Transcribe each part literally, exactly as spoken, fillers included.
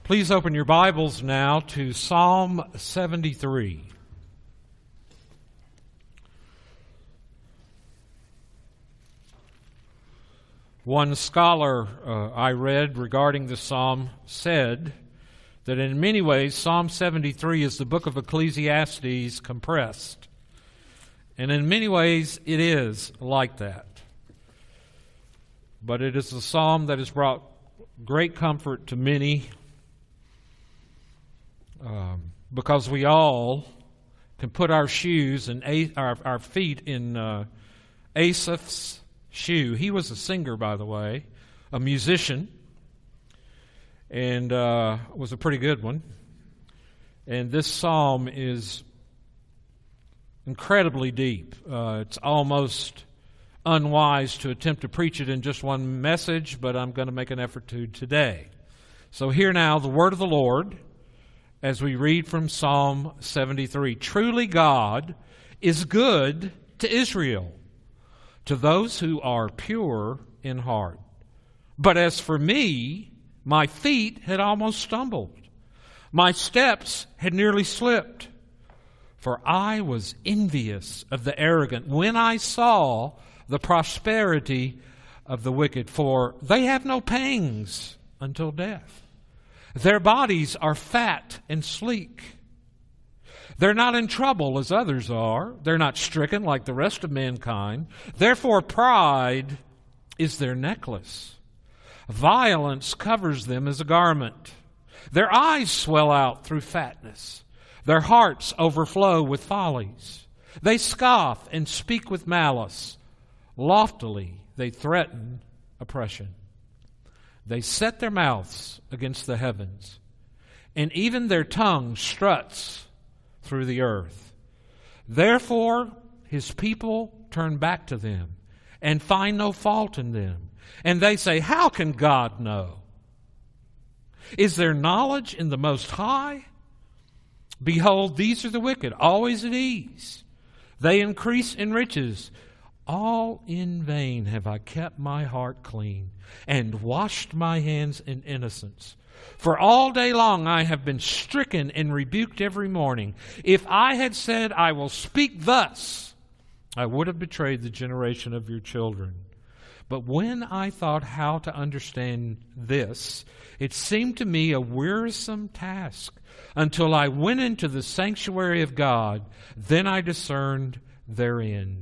Please open your Bibles now to Psalm seventy-three. One scholar uh, I read regarding the psalm said that in many ways Psalm seventy-three is the book of Ecclesiastes compressed. And in many ways it is like that. But it is a psalm that has brought great comfort to many um, because we all can put our shoes and a- our, our feet in uh, Asaph's shoe. He was a singer, by the way, a musician, and uh, was a pretty good one. And this psalm is incredibly deep. Uh, it's almost unwise to attempt to preach it in just one message, but I'm going to make an effort to today. So hear now the word of the Lord as we read from Psalm seventy-three. Truly God is good to Israel, to those who are pure in heart. But as for me, my feet had almost stumbled. My steps had nearly slipped. For I was envious of the arrogant when I saw the prosperity of the wicked. For they have no pangs until death. Their bodies are fat and sleek. They're not in trouble as others are. They're not stricken like the rest of mankind. Therefore, pride is their necklace. Violence covers them as a garment. Their eyes swell out through fatness. Their hearts overflow with follies. They scoff and speak with malice. Loftily, they threaten oppression. They set their mouths against the heavens, and even their tongue struts through the earth. Therefore, his people turn back to them and find no fault in them. And they say, how can God know? Is there knowledge in the Most High? Behold, these are the wicked, always at ease. They increase in riches. All in vain have I kept my heart clean and washed my hands in innocence. For all day long I have been stricken and rebuked every morning. If I had said, I will speak thus, I would have betrayed the generation of your children. But when I thought how to understand this, it seemed to me a wearisome task until I went into the sanctuary of God. Then I discerned their end.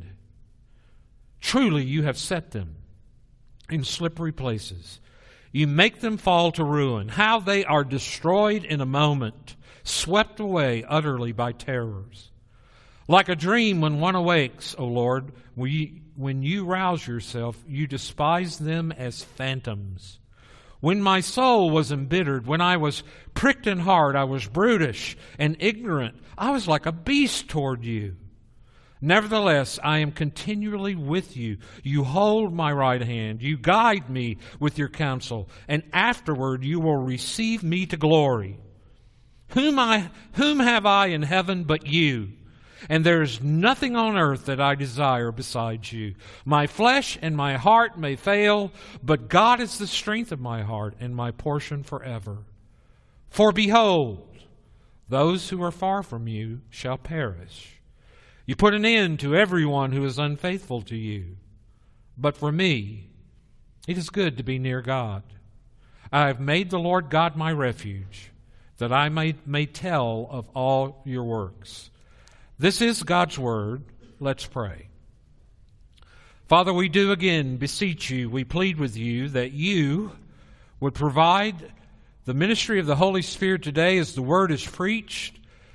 Truly you have set them in slippery places. You make them fall to ruin. How they are destroyed in a moment, swept away utterly by terrors. Like a dream when one awakes, O Lord, when you rouse yourself, you despise them as phantoms. When my soul was embittered, when I was pricked in heart, I was brutish and ignorant. I was like a beast toward you. Nevertheless, I am continually with you. You hold my right hand. You guide me with your counsel, and afterward you will receive me to glory. Whom I, whom have I in heaven but you? And there is nothing on earth that I desire besides you. My flesh and my heart may fail, but God is the strength of my heart and my portion forever. For behold, those who are far from you shall perish. You put an end to everyone who is unfaithful to you. But for me, it is good to be near God. I have made the Lord God my refuge, that I may, may tell of all your works. This is God's word. Let's pray. Father, we do again beseech you, we plead with you that you would provide the ministry of the Holy Spirit today as the word is preached,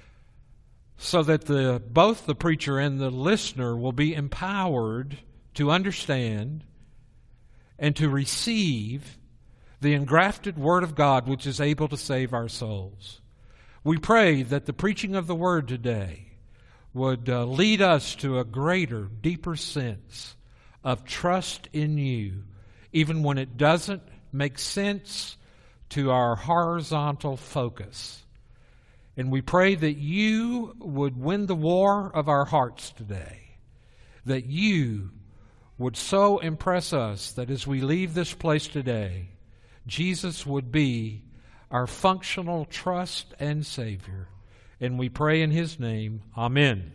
so that the both the preacher and the listener will be empowered to understand and to receive the engrafted Word of God which is able to save our souls. We pray that the preaching of the Word today would uh, lead us to a greater, deeper sense of trust in you, even when it doesn't make sense to our horizontal focus. And we pray that you would win the war of our hearts today, that you would so impress us that as we leave this place today, Jesus would be our functional trust and Savior. And we pray in His name. Amen.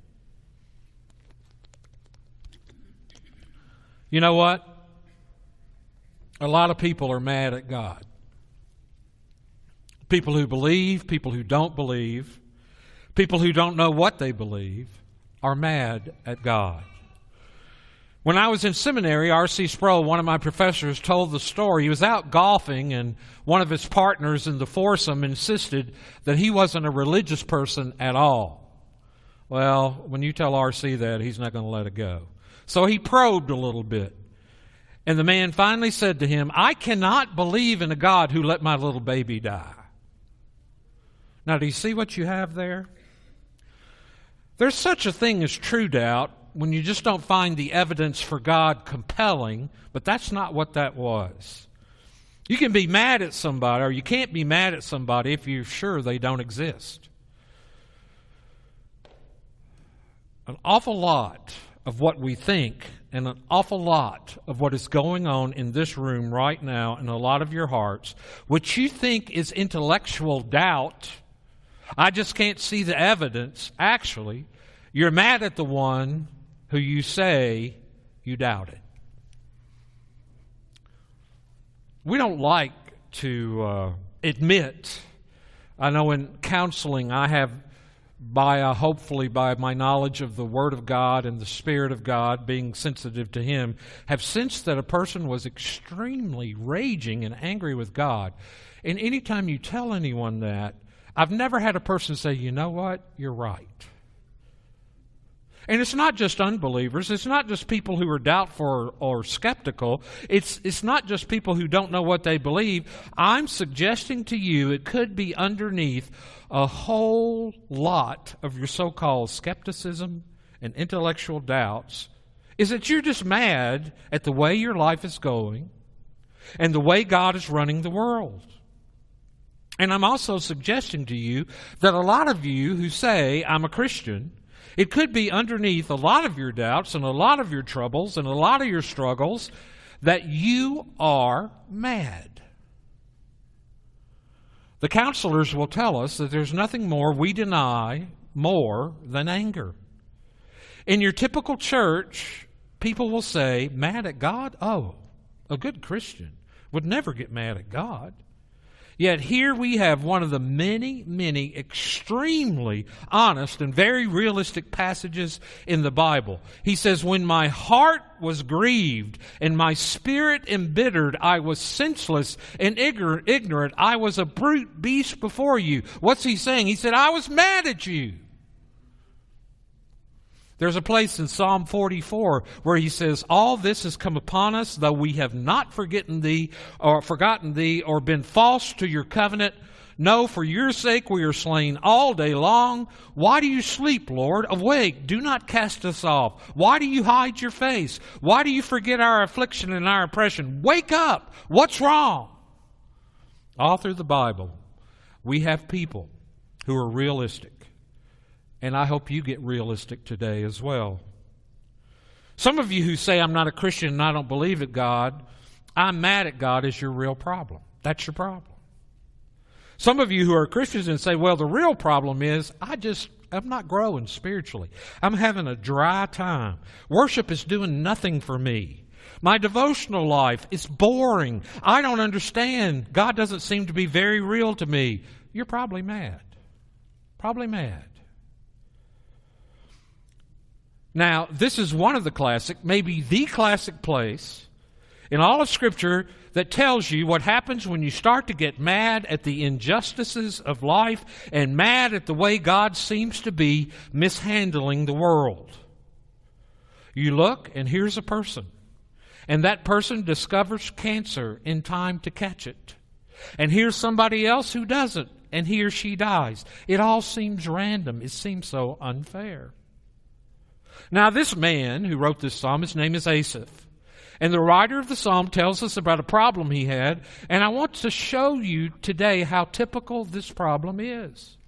You know what? A lot of people are mad at God. People who believe, people who don't believe, people who don't know what they believe are mad at God. When I was in seminary, R C Sproul, one of my professors, told the story. He was out golfing, and one of his partners in the foursome insisted that he wasn't a religious person at all. Well, when you tell R C that, he's not going to let it go. So he probed a little bit. And the man finally said to him, I cannot believe in a God who let my little baby die. Now, do you see what you have there? There's such a thing as true doubt when you just don't find the evidence for God compelling, but that's not what that was. You can be mad at somebody, or you can't be mad at somebody if you're sure they don't exist. An awful lot of what we think and an awful lot of what is going on in this room right now in a lot of your hearts, which you think is intellectual doubt, I just can't see the evidence. Actually, you're mad at the one who you say you doubted. We don't like to uh, admit. I know in counseling I have, by uh, hopefully by my knowledge of the Word of God and the Spirit of God, being sensitive to Him, have sensed that a person was extremely raging and angry with God. And anytime you tell anyone that, I've never had a person say, you know what, you're right. And it's not just unbelievers. It's not just people who are doubtful or, or skeptical. It's, it's not just people who don't know what they believe. I'm suggesting to you it could be underneath a whole lot of your so-called skepticism and intellectual doubts is that you're just mad at the way your life is going and the way God is running the world. And I'm also suggesting to you that a lot of you who say, I'm a Christian, it could be underneath a lot of your doubts and a lot of your troubles and a lot of your struggles that you are mad. The counselors will tell us that there's nothing more we deny more than anger. In your typical church, people will say, mad at God? Oh, a good Christian would never get mad at God. Yet here we have one of the many, many extremely honest and very realistic passages in the Bible. He says, when my heart was grieved and my spirit embittered, I was senseless and ignorant. I was a brute beast before you. What's he saying? He said, I was mad at you. There's a place in Psalm forty-four where he says, all this has come upon us, though we have not forgotten thee or forgotten thee or been false to your covenant. No, for your sake we are slain all day long. Why do you sleep, Lord? Awake, do not cast us off. Why do you hide your face? Why do you forget our affliction and our oppression? Wake up! What's wrong? All through the Bible, we have people who are realistic. And I hope you get realistic today as well. Some of you who say, I'm not a Christian and I don't believe in God, I'm mad at God is your real problem. That's your problem. Some of you who are Christians and say, well, the real problem is I just, I'm not growing spiritually. I'm having a dry time. Worship is doing nothing for me. My devotional life is boring. I don't understand. God doesn't seem to be very real to me. You're probably mad. Probably mad. Now, this is one of the classic, maybe the classic place in all of Scripture that tells you what happens when you start to get mad at the injustices of life and mad at the way God seems to be mishandling the world. You look, and here's a person, and that person discovers cancer in time to catch it. And here's somebody else who doesn't, and he or she dies. It all seems random. It seems so unfair. Now, this man who wrote this psalm, his name is Asaph. And the writer of the psalm tells us about a problem he had. And I want to show you today how typical this problem is.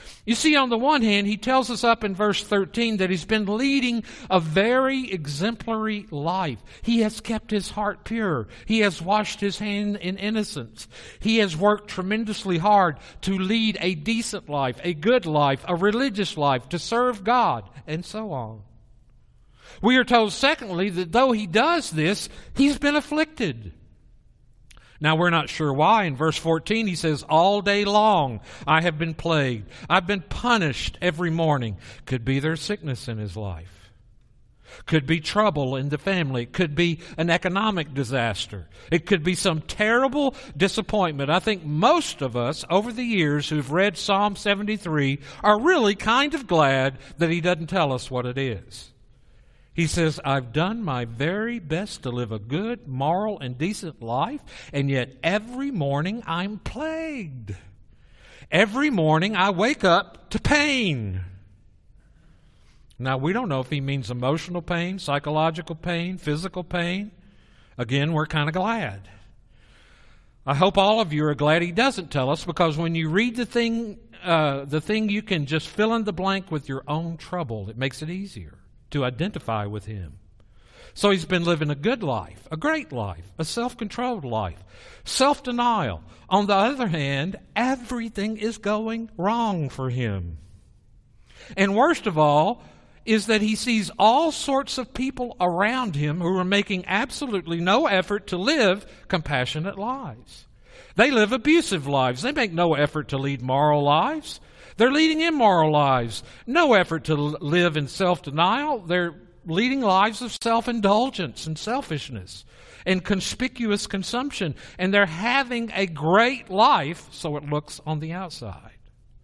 You see, on the one hand, he tells us up in verse thirteen that he's been leading a very exemplary life. He has kept his heart pure. He has washed his hand in innocence. He has worked tremendously hard to lead a decent life, a good life, a religious life, to serve God, and so on. We are told, secondly, that though he does this, he's been afflicted. Now, we're not sure why. In verse fourteen, he says, all day long I have been plagued. I've been punished every morning. Could be there's sickness in his life. Could be trouble in the family. It could be an economic disaster. It could be some terrible disappointment. I think most of us over the years who've read Psalm seventy-three are really kind of glad that he doesn't tell us what it is. He says, I've done my very best to live a good, moral, and decent life, and yet every morning I'm plagued. Every morning I wake up to pain. Now, we don't know if he means emotional pain, psychological pain, physical pain. Again, we're kind of glad. I hope all of you are glad he doesn't tell us, because when you read the thing, uh, the thing you can just fill in the blank with your own trouble. It makes it easier to identify with him. So he's been living a good life, a great life, a self-controlled life, self-denial. On the other hand, everything is going wrong for him. And worst of all is that he sees all sorts of people around him who are making absolutely no effort to live compassionate lives. They live abusive lives. They make no effort to lead moral lives. They're leading immoral lives. No effort to live in self-denial. They're leading lives of self-indulgence and selfishness and conspicuous consumption. And they're having a great life, so it looks on the outside.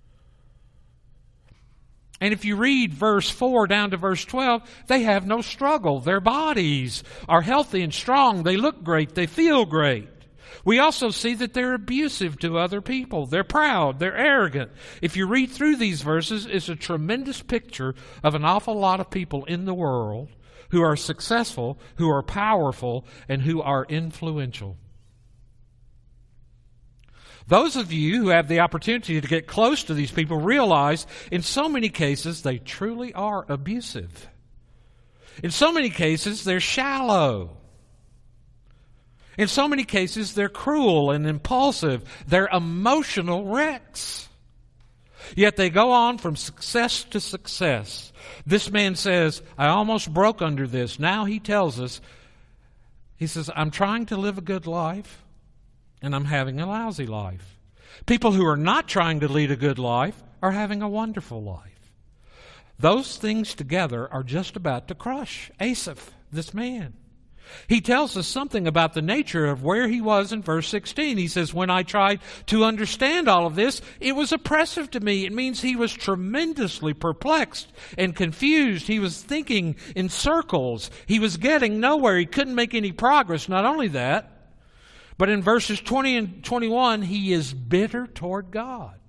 And if you read verse four down to verse twelve, they have no struggle. Their bodies are healthy and strong. They look great. They feel great. We also see that they're abusive to other people. They're proud. They're arrogant. If you read through these verses, it's a tremendous picture of an awful lot of people in the world who are successful, who are powerful, and who are influential. Those of you who have the opportunity to get close to these people realize in so many cases they truly are abusive. In so many cases they're shallow. In so many cases, they're cruel and impulsive. They're emotional wrecks. Yet they go on from success to success. This man says, I almost broke under this. Now he tells us, he says, I'm trying to live a good life, and I'm having a lousy life. People who are not trying to lead a good life are having a wonderful life. Those things together are just about to crush Asaph, this man. He tells us something about the nature of where he was in verse sixteen. He says, when I tried to understand all of this, it was oppressive to me. It means he was tremendously perplexed and confused. He was thinking in circles. He was getting nowhere. He couldn't make any progress. Not only that, but in verses twenty and twenty-one, he is bitter toward God.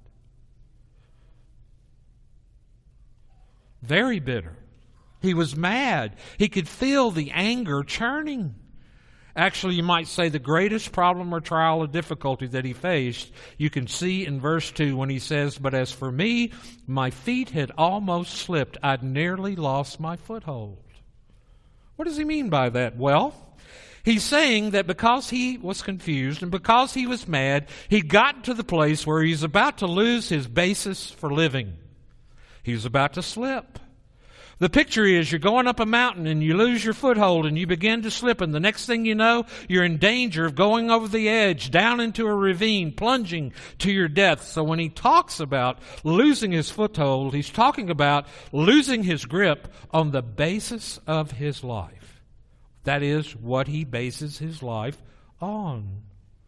Very bitter. He was mad. He could feel the anger churning. Actually, you might say the greatest problem or trial or difficulty that he faced, you can see in verse two when he says, but as for me, my feet had almost slipped. I'd nearly lost my foothold. What does he mean by that? Well, he's saying that because he was confused and because he was mad, he'd gotten to the place where he's about to lose his basis for living. He was about to slip. The picture is you're going up a mountain and you lose your foothold and you begin to slip, and the next thing you know, you're in danger of going over the edge, down into a ravine, plunging to your death. So when he talks about losing his foothold, he's talking about losing his grip on the basis of his life. That is what he bases his life on.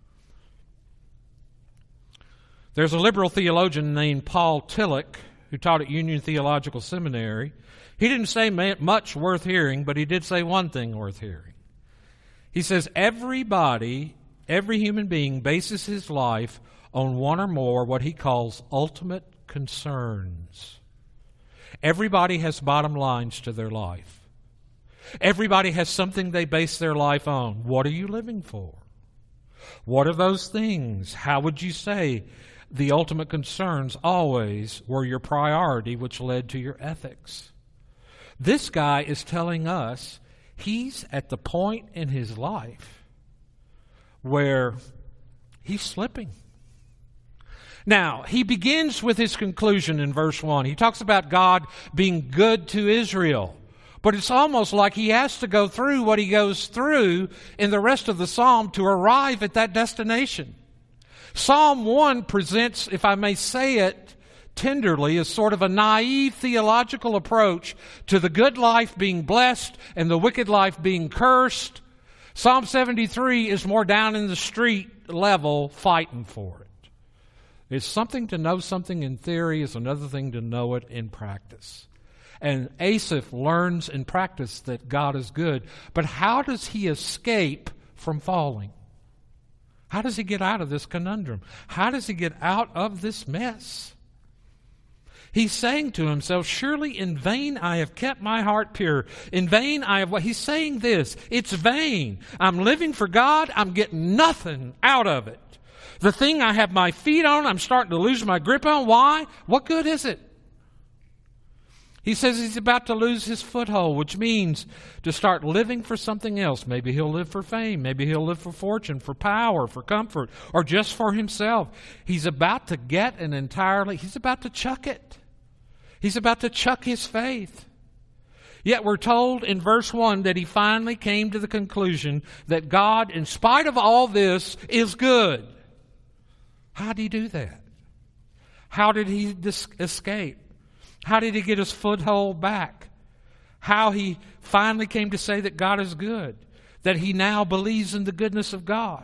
There's a liberal theologian named Paul Tillich who taught at Union Theological Seminary. He didn't say much worth hearing, but he did say one thing worth hearing. He says everybody, every human being bases his life on one or more what he calls ultimate concerns. Everybody has bottom lines to their life. Everybody has something they base their life on. What are you living for? What are those things? How would you say the ultimate concerns always were your priority, which led to your ethics. This guy is telling us he's at the point in his life where he's slipping. Now, he begins with his conclusion in verse one. He talks about God being good to Israel. But it's almost like he has to go through what he goes through in the rest of the psalm to arrive at that destination. Psalm one presents, if I may say it tenderly, as sort of a naive theological approach to the good life being blessed and the wicked life being cursed. Psalm seventy-three is more down in the street level, fighting for it. It's something to know something in theory, is another thing to know it in practice. And Asaph learns in practice that God is good. But how does he escape from falling? How does he get out of this conundrum? How does he get out of this mess? He's saying to himself, surely in vain I have kept my heart pure. In vain I have... He's saying this, it's vain. I'm living for God. I'm getting nothing out of it. The thing I have my feet on, I'm starting to lose my grip on. Why? What good is it? He says he's about to lose his foothold, which means to start living for something else. Maybe he'll live for fame. Maybe he'll live for fortune, for power, for comfort, or just for himself. He's about to get an entirely, he's about to chuck it. He's about to chuck his faith. Yet we're told in verse one that he finally came to the conclusion that God, in spite of all this, is good. How did he do that? How did he dis- escape? How did he get his foothold back? How he finally came to say that God is good, that he now believes in the goodness of God.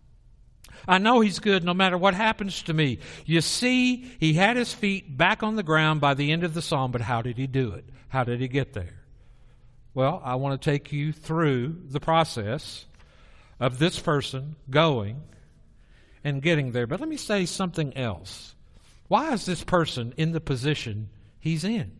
I know he's good no matter what happens to me. You see, he had his feet back on the ground by the end of the psalm, but how did he do it? How did he get there? Well, I want to take you through the process of this person going and getting there. But let me say something else. Why is this person in the position he's in?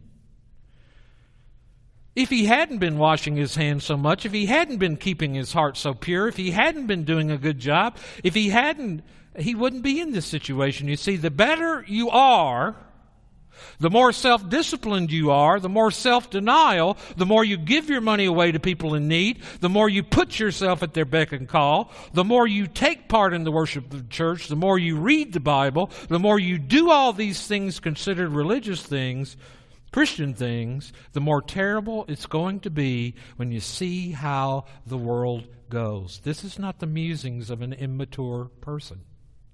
If he hadn't been washing his hands so much, if he hadn't been keeping his heart so pure, if he hadn't been doing a good job, if he hadn't, he wouldn't be in this situation. You see, the better you are, the more self-disciplined you are, the more self-denial, the more you give your money away to people in need, the more you put yourself at their beck and call, the more you take part in the worship of the church, the more you read the Bible, the more you do all these things considered religious things, Christian things, the more terrible it's going to be when you see how the world goes. This is not the musings of an immature person.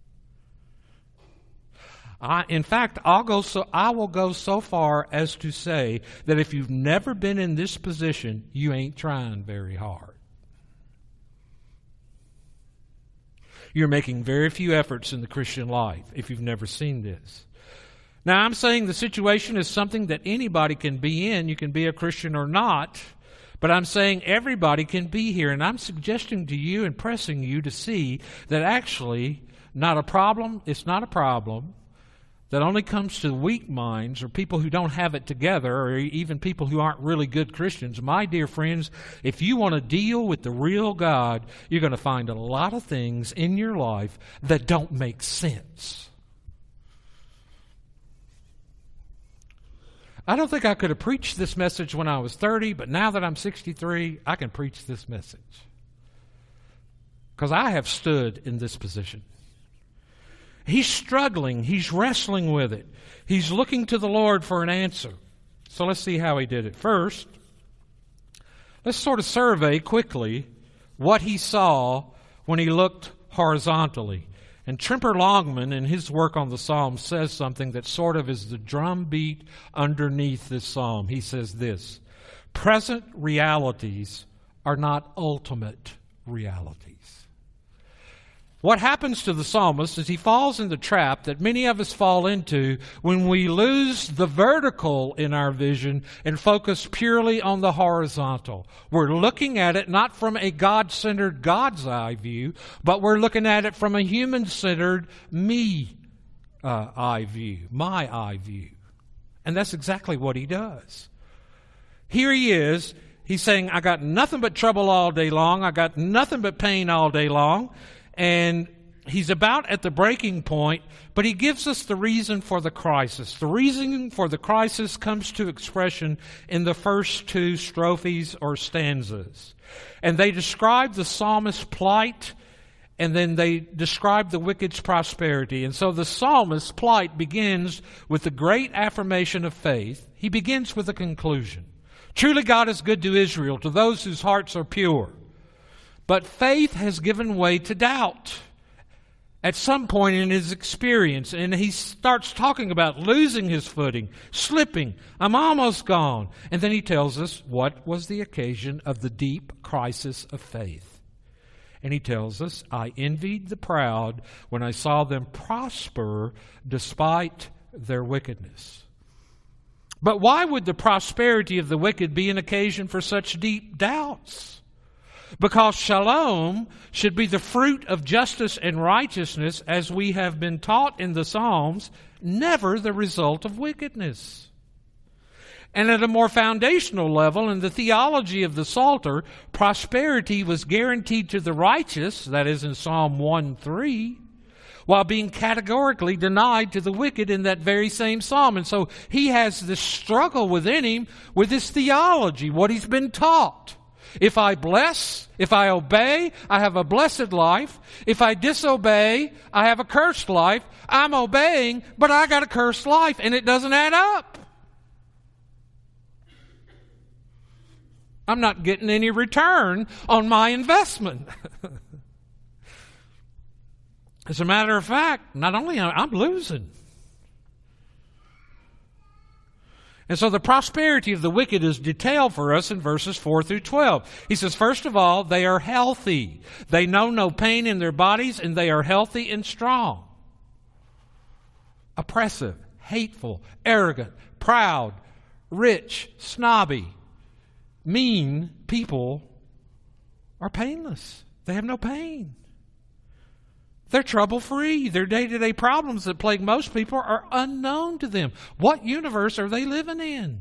I, in fact, I'll go so I will go so far as to say that if you've never been in this position, you ain't trying very hard. You're making very few efforts in the Christian life if you've never seen this. Now, I'm saying the situation is something that anybody can be in. You can be a Christian or not. But I'm saying everybody can be here. And I'm suggesting to you and pressing you to see that actually not a problem, it's not a problem that only comes to weak minds or people who don't have it together or even people who aren't really good Christians. My dear friends, if you want to deal with the real God, you're going to find a lot of things in your life that don't make sense. I don't think I could have preached this message when I was thirty, but now that I'm sixty-three, I can preach this message. Because I have stood in this position. He's struggling. He's wrestling with it. He's looking to the Lord for an answer. So let's see how he did it. First, let's sort of survey quickly what he saw when he looked horizontally. And Tremper Longman, in his work on the Psalm, says something that sort of is the drumbeat underneath this psalm. He says this: present realities are not ultimate realities. What happens to the psalmist is he falls in the trap that many of us fall into when we lose the vertical in our vision and focus purely on the horizontal. We're looking at it not from a God-centered God's eye view, but we're looking at it from a human-centered me uh, eye view, my eye view. And that's exactly what he does. Here he is. He's saying, I got nothing but trouble all day long. I got nothing but pain all day long. And he's about at the breaking point, but he gives us the reason for the crisis. The reason for the crisis comes to expression in the first two strophes or stanzas. And they describe the psalmist's plight, and then they describe the wicked's prosperity. And so the psalmist's plight begins with the great affirmation of faith. He begins with a conclusion. Truly God is good to Israel, to those whose hearts are pure. But faith has given way to doubt at some point in his experience. And he starts talking about losing his footing, slipping. I'm almost gone. And then he tells us what was the occasion of the deep crisis of faith. And he tells us, I envied the proud when I saw them prosper despite their wickedness. But why would the prosperity of the wicked be an occasion for such deep doubts? Because shalom should be the fruit of justice and righteousness, as we have been taught in the Psalms, never the result of wickedness. And at a more foundational level, in the theology of the Psalter, prosperity was guaranteed to the righteous, that is in Psalm one three, while being categorically denied to the wicked in that very same psalm. And so he has this struggle within him with his theology, what he's been taught. If I bless, if I obey, I have a blessed life. If I disobey, I have a cursed life. I'm obeying, but I got a cursed life, and it doesn't add up. I'm not getting any return on my investment. As a matter of fact, not only am I, I'm losing. And so the prosperity of the wicked is detailed for us in verses four through twelve. He says, first of all, they are healthy. They know no pain in their bodies, and they are healthy and strong. Oppressive, hateful, arrogant, proud, rich, snobby, mean people are painless. They have no pain. They're trouble-free. Their day-to-day problems that plague most people are unknown to them. What universe are they living in?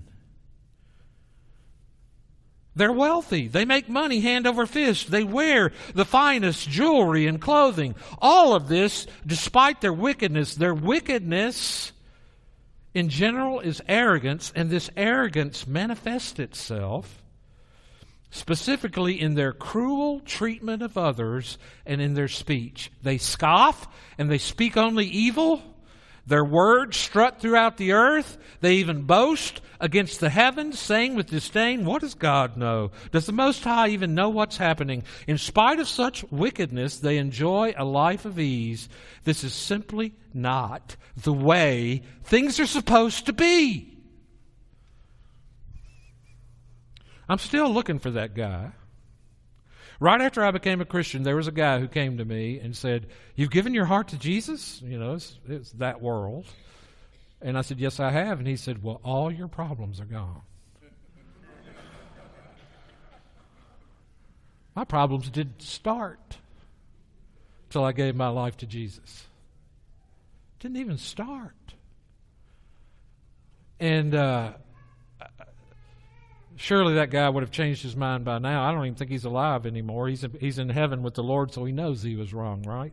They're wealthy. They make money hand over fist. They wear the finest jewelry and clothing. All of this, despite their wickedness, their wickedness in general is arrogance, and this arrogance manifests itself specifically in their cruel treatment of others and in their speech. They scoff and they speak only evil. Their words strut throughout the earth. They even boast against the heavens, saying with disdain, what does God know? Does the Most High even know what's happening? In spite of such wickedness, they enjoy a life of ease. This is simply not the way things are supposed to be. I'm still looking for that guy. Right after I became a Christian, there was a guy who came to me and said, you've given your heart to Jesus? You know, it's, it's that world. And I said, yes, I have. And he said, well, all your problems are gone. My problems didn't start till I gave my life to Jesus. Didn't even start. And uh surely that guy would have changed his mind by now. I don't even think he's alive anymore. He's in, he's in heaven with the Lord, so he knows he was wrong, right?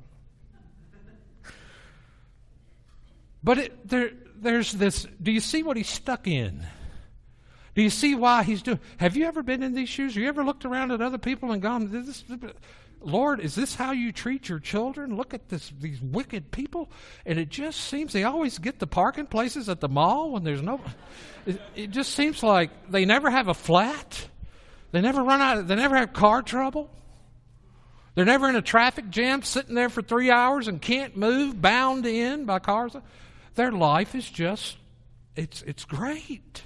But it, there, there's this, do you see what he's stuck in? Do you see why he's doing? Have you ever been in these shoes? Have you ever looked around at other people and gone, this, Lord, is this how you treat your children? Look at this, these wicked people. And it just seems they always get the parking places at the mall when there's no... It, it just seems like they never have a flat. They never run out. They never have car trouble. They're never in a traffic jam sitting there for three hours and can't move, bound in by cars. Their life is just, it's it's great.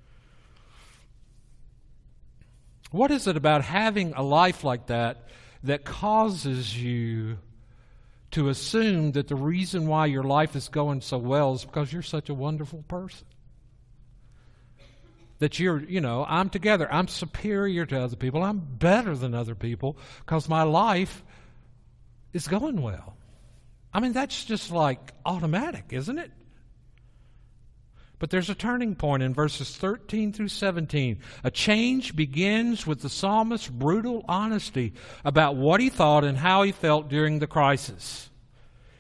What is it about having a life like that that causes you to assume that the reason why your life is going so well is because you're such a wonderful person? That you're, you know, I'm together. I'm superior to other people. I'm better than other people because my life is going well. I mean, that's just like automatic, isn't it? But there's a turning point in verses thirteen through seventeen. A change begins with the psalmist's brutal honesty about what he thought and how he felt during the crisis.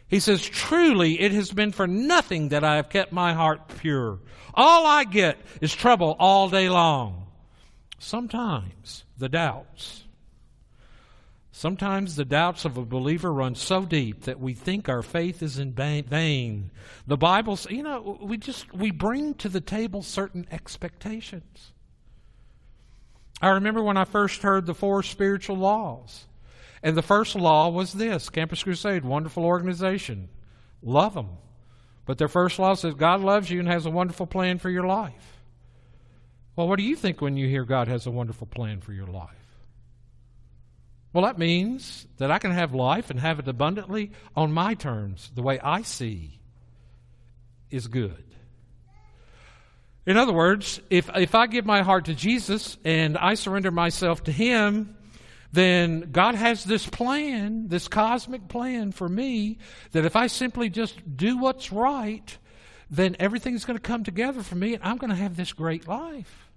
He says, truly, it has been for nothing that I have kept my heart pure. All I get is trouble all day long. Sometimes the doubts. Sometimes the doubts of a believer run so deep that we think our faith is in vain. The Bible, you know, we just, we bring to the table certain expectations. I remember when I first heard the four spiritual laws. And the first law was this, Campus Crusade, wonderful organization. Love them. But their first law says God loves you and has a wonderful plan for your life. Well, what do you think when you hear God has a wonderful plan for your life? Well, that means that I can have life and have it abundantly on my terms, the way I see is good. In other words, if, if I give my heart to Jesus and I surrender myself to Him, then God has this plan, this cosmic plan for me, that if I simply just do what's right, then everything's going to come together for me and I'm going to have this great life.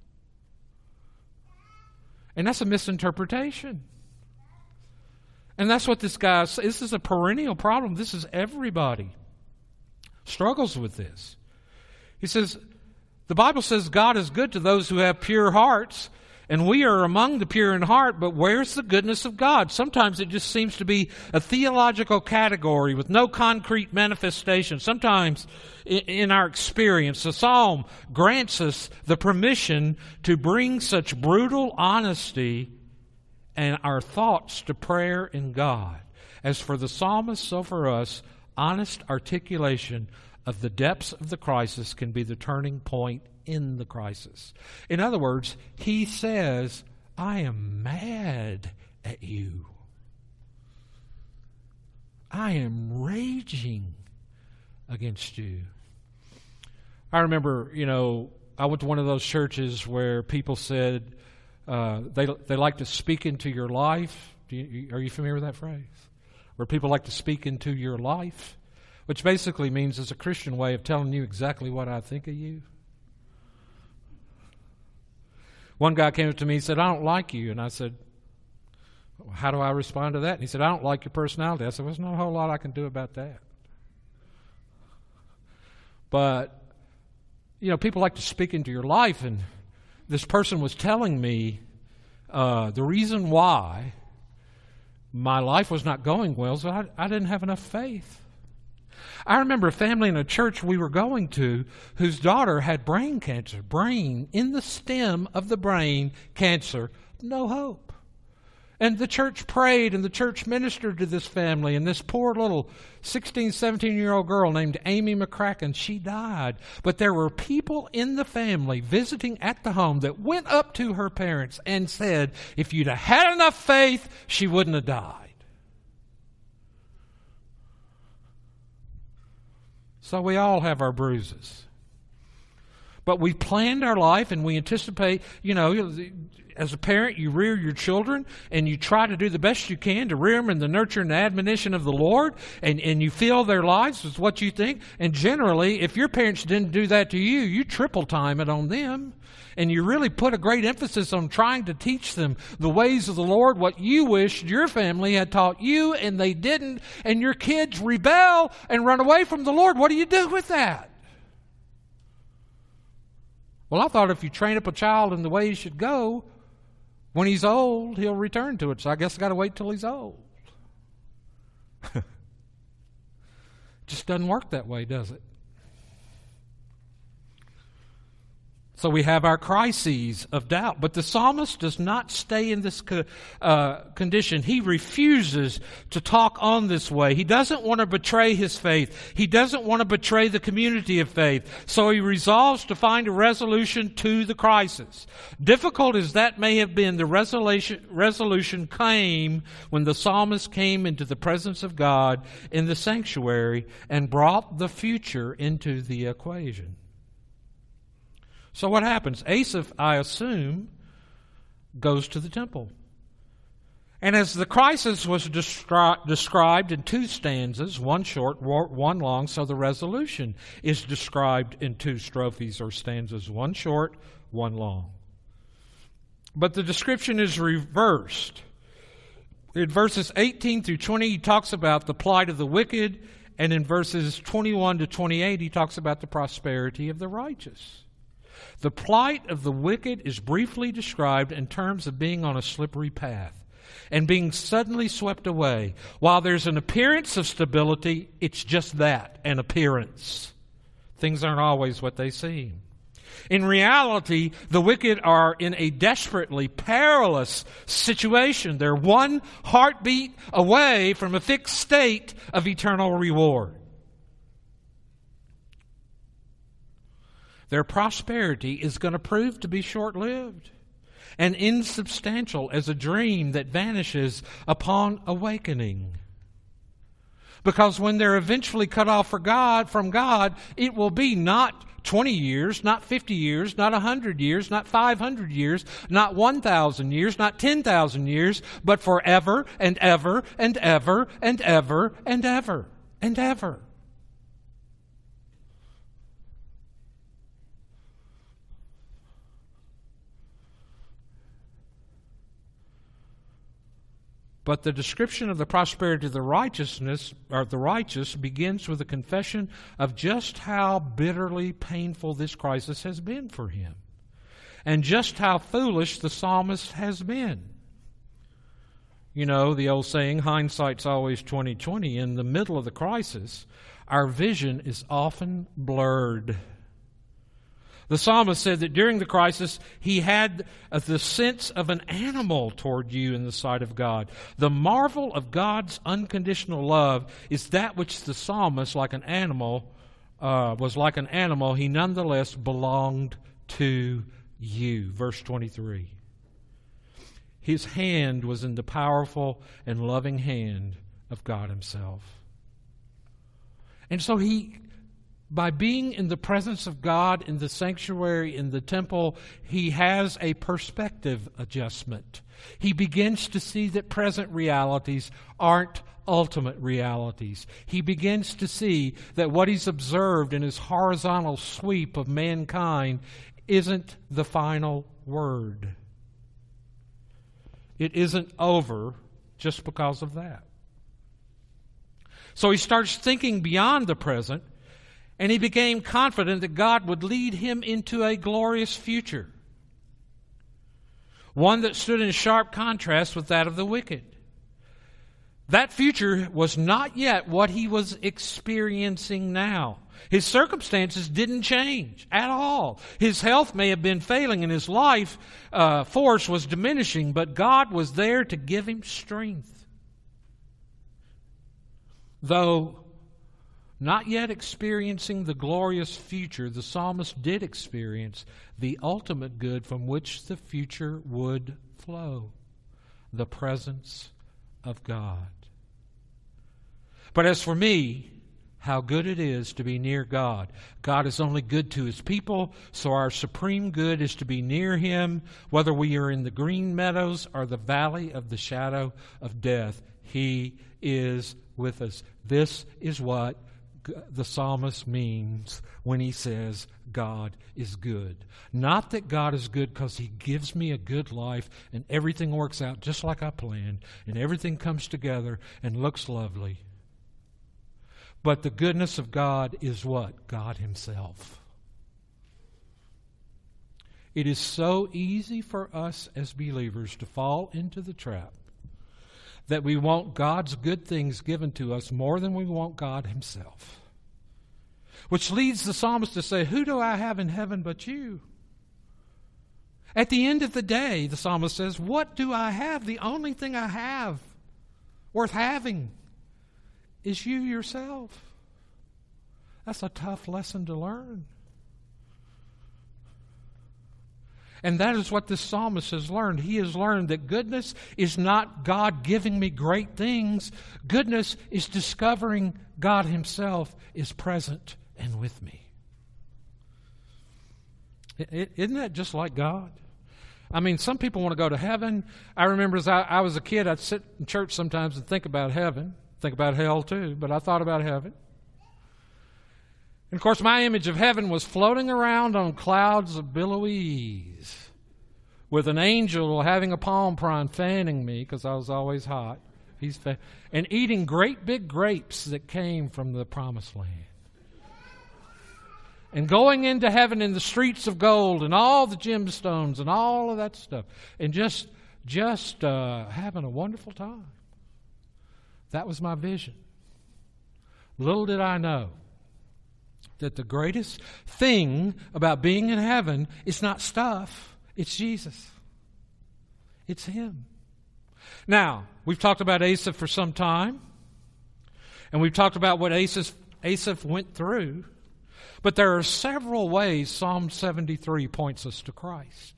And that's a misinterpretation. And that's what this guy, this is a perennial problem. This is everybody struggles with this. He says, the Bible says God is good to those who have pure hearts, and we are among the pure in heart, but where's the goodness of God? Sometimes it just seems to be a theological category with no concrete manifestation. Sometimes in our experience, the Psalm grants us the permission to bring such brutal honesty and our thoughts to prayer in God. As for the psalmist, so for us, honest articulation of the depths of the crisis can be the turning point in the crisis. In other words, he says, I am mad at you. I am raging against you. I remember, you know, I went to one of those churches where people said uh, they they like to speak into your life. Do you, are you familiar with that phrase? Where people like to speak into your life, which basically means it's a Christian way of telling you exactly what I think of you. One guy came up to me and said, I don't like you. And I said, how do I respond to that? And he said, I don't like your personality. I said, well, there's not a whole lot I can do about that. But, you know, people like to speak into your life. And this person was telling me uh, the reason why my life was not going well is I, I didn't have enough faith. I remember a family in a church we were going to whose daughter had brain cancer, brain in the stem of the brain cancer, no hope. And the church prayed and the church ministered to this family, and this poor little sixteen, seventeen-year-old girl named Amy McCracken, she died. But there were people in the family visiting at the home that went up to her parents and said, if you'd have had enough faith, she wouldn't have died. So we all have our bruises. But we planned our life and we anticipate, you know, as a parent, you rear your children and you try to do the best you can to rear them in the nurture and the admonition of the Lord, and, and you fill their lives with what you think. And generally, if your parents didn't do that to you, you triple time it on them. And you really put a great emphasis on trying to teach them the ways of the Lord, what you wished your family had taught you, and they didn't, and your kids rebel and run away from the Lord. What do you do with that? Well, I thought if you train up a child in the way he should go, when he's old, he'll return to it. So I guess I've got to wait till he's old. Just doesn't work that way, does it? So we have our crises of doubt. But the psalmist does not stay in this co- uh, condition. He refuses to talk on this way. He doesn't want to betray his faith. He doesn't want to betray the community of faith. So he resolves to find a resolution to the crisis. Difficult as that may have been, the resolution, resolution came when the psalmist came into the presence of God in the sanctuary and brought the future into the equation. So what happens? Asaph, I assume, goes to the temple. And as the crisis was descri- described in two stanzas, one short, one long, so the resolution is described in two strophes or stanzas, one short, one long. But the description is reversed. In verses eighteen through twenty, he talks about the plight of the wicked And in verses twenty-one to twenty-eight, he talks about the prosperity of the righteous. The plight of the wicked is briefly described in terms of being on a slippery path and being suddenly swept away. While there's an appearance of stability, it's just that, an appearance. Things aren't always what they seem. In reality, the wicked are in a desperately perilous situation. They're one heartbeat away from a fixed state of eternal reward. Their prosperity is going to prove to be short-lived and insubstantial as a dream that vanishes upon awakening. Because when they're eventually cut off for God, from God, it will be not twenty years, not fifty years, not one hundred years, not five hundred years, not one thousand years, not ten thousand years, but forever and ever and ever and ever and ever and ever. But the description of the prosperity of the righteousness or the righteous begins with a confession of just how bitterly painful this crisis has been for him, and just how foolish the psalmist has been. You know, the old saying, hindsight's always twenty twenty. In the middle of the crisis, our vision is often blurred. The psalmist said that during the crisis, he had the sense of an animal toward you in the sight of God. The marvel of God's unconditional love is that which the psalmist, like an animal, uh, was like an animal, he nonetheless belonged to you. Verse twenty-three. His hand was in the powerful and loving hand of God Himself. And so he... By being in the presence of God in the sanctuary, in the temple, he has a perspective adjustment. He begins to see that present realities aren't ultimate realities. He begins to see that what he's observed in his horizontal sweep of mankind isn't the final word. It isn't over just because of that. So he starts thinking beyond the present, and he became confident that God would lead him into a glorious future, one that stood in sharp contrast with that of the wicked. That future was not yet what he was experiencing now. His circumstances didn't change at all. His health may have been failing and his life uh, force was diminishing, but God was there to give him strength. Though not yet experiencing the glorious future, the psalmist did experience the ultimate good from which the future would flow, the presence of God. But as for me, how good it is to be near God. God is only good to His people, so our supreme good is to be near Him, whether we are in the green meadows or the valley of the shadow of death. He is with us. This is what the psalmist means when he says God is good. Not that God is good because He gives me a good life and everything works out just like I planned and everything comes together and looks lovely. But the goodness of God is what? God Himself. It is so easy for us as believers to fall into the trap that we want God's good things given to us more than we want God Himself. Which leads the psalmist to say, who do I have in heaven but you? At the end of the day, the psalmist says, what do I have? The only thing I have worth having is you yourself. That's a tough lesson to learn. And that is what this psalmist has learned. He has learned that goodness is not God giving me great things. Goodness is discovering God Himself is present and with me. Isn't that just like God? I mean, some people want to go to heaven. I remember as I, I was a kid, I'd sit in church sometimes and think about heaven. Think about hell too, but I thought about heaven. And of course, my image of heaven was floating around on clouds of billowy with an angel having a palm prime fanning me because I was always hot. He's fa- and eating great big grapes that came from the promised land. And going into heaven in the streets of gold and all the gemstones and all of that stuff. And just, just uh, having a wonderful time. That was my vision. Little did I know that the greatest thing about being in heaven is not stuff, it's Jesus. It's Him. Now, we've talked about Asaph for some time, and we've talked about what Asaph, Asaph went through, but there are several ways Psalm seventy-three points us to Christ.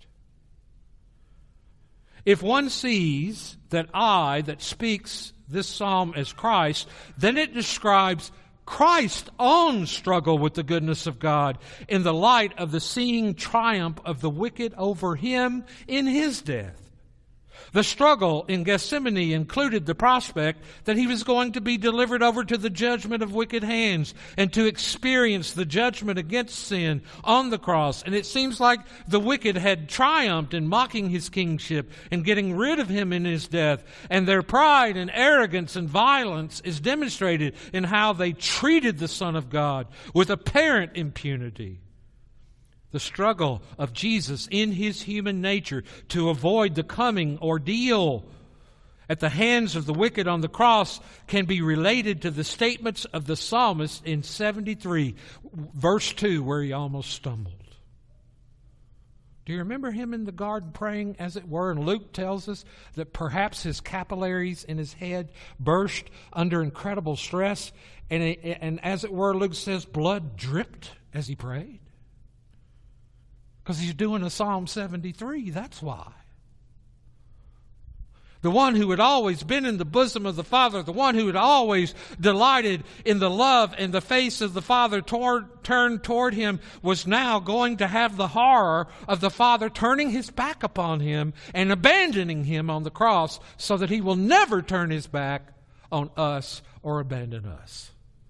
If one sees that I that speaks this psalm as Christ, then it describes Christ's own struggle with the goodness of God in the light of the seeing triumph of the wicked over Him in His death. The struggle in Gethsemane included the prospect that He was going to be delivered over to the judgment of wicked hands and to experience the judgment against sin on the cross. And it seems like the wicked had triumphed in mocking His kingship and getting rid of Him in His death. And their pride and arrogance and violence is demonstrated in how they treated the Son of God with apparent impunity. The struggle of Jesus in His human nature to avoid the coming ordeal at the hands of the wicked on the cross can be related to the statements of the psalmist in seventy-three, verse two, where he almost stumbled. Do you remember him in the garden praying, as it were? And Luke tells us that perhaps his capillaries in his head burst under incredible stress. And, it, and as it were, Luke says, blood dripped as he prayed. Because he's doing a Psalm seventy-three, that's why. The one who had always been in the bosom of the Father, the one who had always delighted in the love and the face of the Father toward, turned toward him, was now going to have the horror of the Father turning His back upon him and abandoning him on the cross so that He will never turn His back on us or abandon us.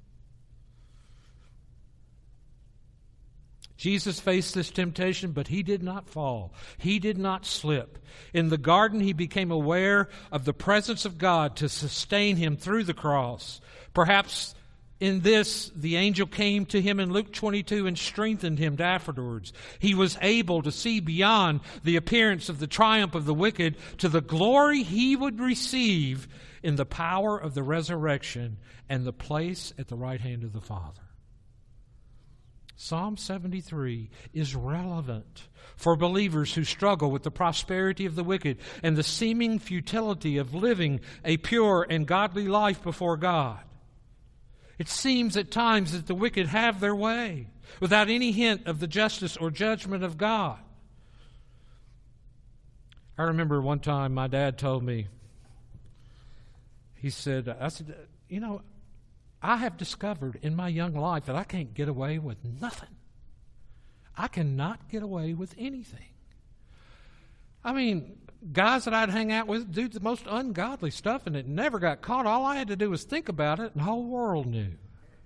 Jesus faced this temptation, but He did not fall. He did not slip. In the garden, He became aware of the presence of God to sustain Him through the cross. Perhaps in this, the angel came to Him in Luke twenty-two and strengthened Him afterwards. He was able to see beyond the appearance of the triumph of the wicked to the glory He would receive in the power of the resurrection and the place at the right hand of the Father. Psalm seventy-three is relevant for believers who struggle with the prosperity of the wicked and the seeming futility of living a pure and godly life before God. It seems at times that the wicked have their way without any hint of the justice or judgment of God. I remember one time my dad told me, he said, I said, you know, I have discovered in my young life that I can't get away with nothing. I cannot get away with anything. I mean, guys that I'd hang out with do the most ungodly stuff and it never got caught. All I had to do was think about it and the whole world knew.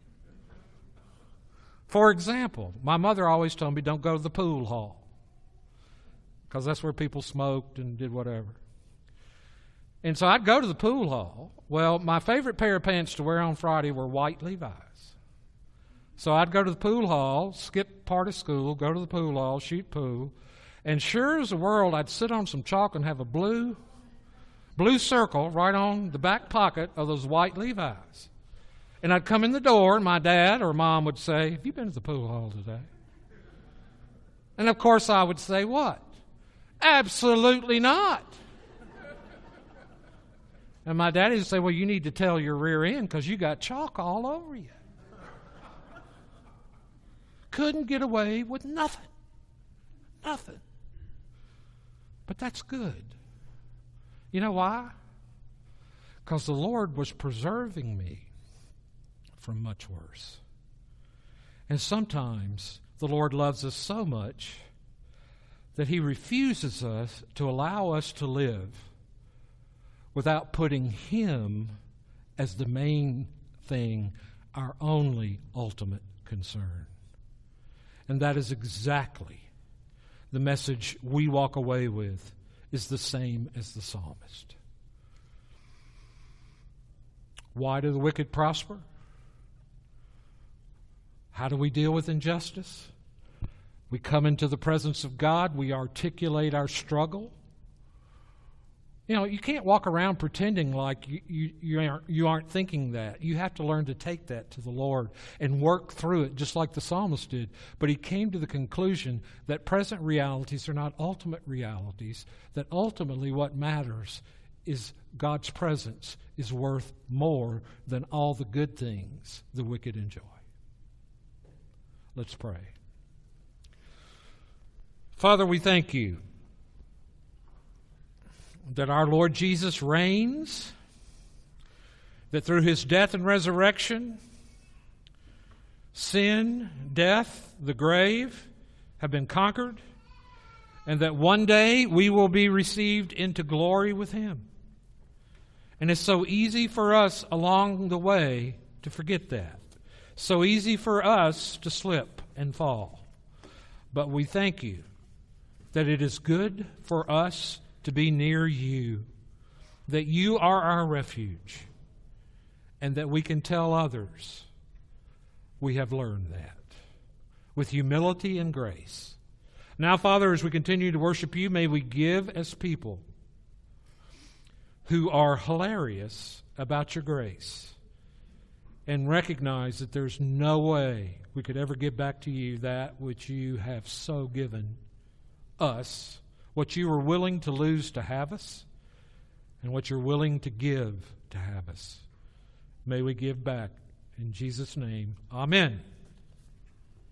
For example, my mother always told me don't go to the pool hall because that's where people smoked and did whatever. And so I'd go to the pool hall. Well, my favorite pair of pants to wear on Friday were white Levi's. So I'd go to the pool hall, skip part of school, go to the pool hall, shoot pool, and sure as the world, I'd sit on some chalk and have a blue, blue circle right on the back pocket of those white Levi's. And I'd come in the door, and my dad or mom would say, "Have you been to the pool hall today?" And of course I would say, what? Absolutely not. And my daddy would say, well, you need to tell your rear end because you got chalk all over you. Couldn't get away with nothing. Nothing. But that's good. You know why? Because the Lord was preserving me from much worse. And sometimes the Lord loves us so much that He refuses us to allow us to live without putting Him as the main thing, our only ultimate concern. And that is exactly the message we walk away with, is the same as the psalmist. Why do the wicked prosper? How do we deal with injustice? We come into the presence of God. We articulate our struggle. You know, you can't walk around pretending like you, you, you, aren't, you aren't thinking that. You have to learn to take that to the Lord and work through it just like the psalmist did. But he came to the conclusion that present realities are not ultimate realities, that ultimately what matters is God's presence is worth more than all the good things the wicked enjoy. Let's pray. Father, we thank you that our Lord Jesus reigns, that through his death and resurrection, sin, death, the grave have been conquered, and that one day we will be received into glory with him. And it's so easy for us along the way to forget that. So easy for us to slip and fall. But we thank you that it is good for us to be near you, that you are our refuge, and that we can tell others we have learned that with humility and grace. Now, Father, as we continue to worship you, may we give as people who are hilarious about your grace and recognize that there's no way we could ever give back to you that which you have so given us, what you were willing to lose to have us, and what you're willing to give to have us. May we give back. In Jesus' name, amen.